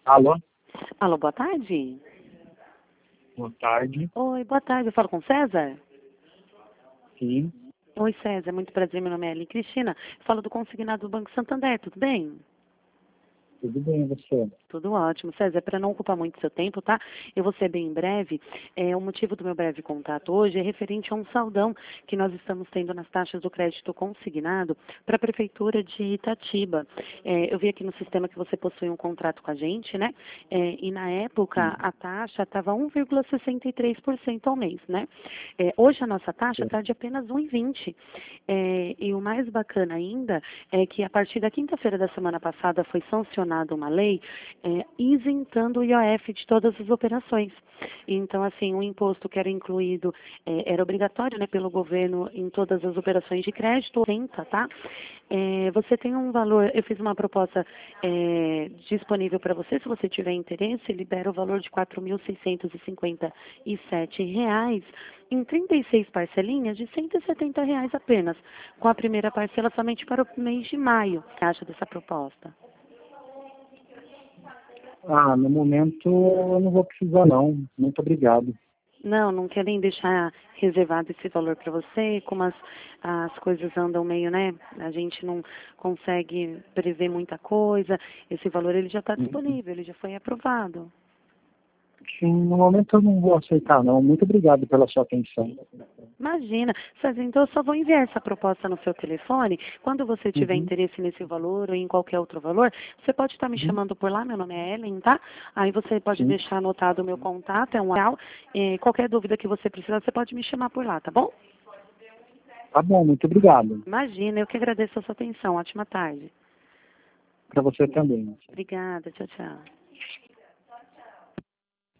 Alô? Alô, boa tarde. Boa tarde. Oi, boa tarde. Eu falo com César? Sim, Oi, César. Muito prazer. Meu nome é Ellen Cristina. Falo do consignado do Banco Santander. Tudo bem? tudo bem, você? Tudo ótimo. César, para não ocupar muito seu tempo, tá? Eu vou ser bem breve. O motivo do meu breve contato hoje é referente a um saldão que nós estamos tendo nas taxas do crédito consignado para a Prefeitura de Itatiba. Eu vi aqui no sistema que você possui um contrato com a gente, né? E na época Sim, a taxa estava 1,63% ao mês, né? Hoje a nossa taxa sim. está de apenas 1,20. E o mais bacana ainda é que a partir da quinta-feira da semana passada foi sancionada uma lei isentando o IOF de todas as operações. Então, assim, o imposto que era incluído, era obrigatório, né, pelo governo em todas as operações de crédito, isenta, tá? Você tem um valor, eu fiz uma proposta disponível para você, se você tiver interesse, libera o valor de R$ 4.657 em 36 parcelinhas de R$ 170 apenas, com a primeira parcela somente para o mês de maio. O que você acha dessa proposta? No momento eu não vou precisar não. Muito obrigado. Não, não querem deixar reservado esse valor para você, como as coisas andam meio, né? A gente não consegue prever muita coisa. Esse valor ele já está Uhum. disponível, ele já foi aprovado. Sim, no momento eu não vou aceitar não. Muito obrigado pela sua atenção. Imagina, César, então eu só vou enviar essa proposta no seu telefone. Quando você tiver Uhum. interesse nesse valor ou em qualquer outro valor, você pode estar me Uhum. chamando por lá, meu nome é Ellen, tá? Aí você pode Sim, deixar anotado o meu contato, é um real. Qualquer dúvida que você precisar, você pode me chamar por lá, tá bom? tá bom, muito obrigado. Imagina, eu que agradeço a sua atenção. Ótima tarde. Para você também. Obrigada, tchau, tchau.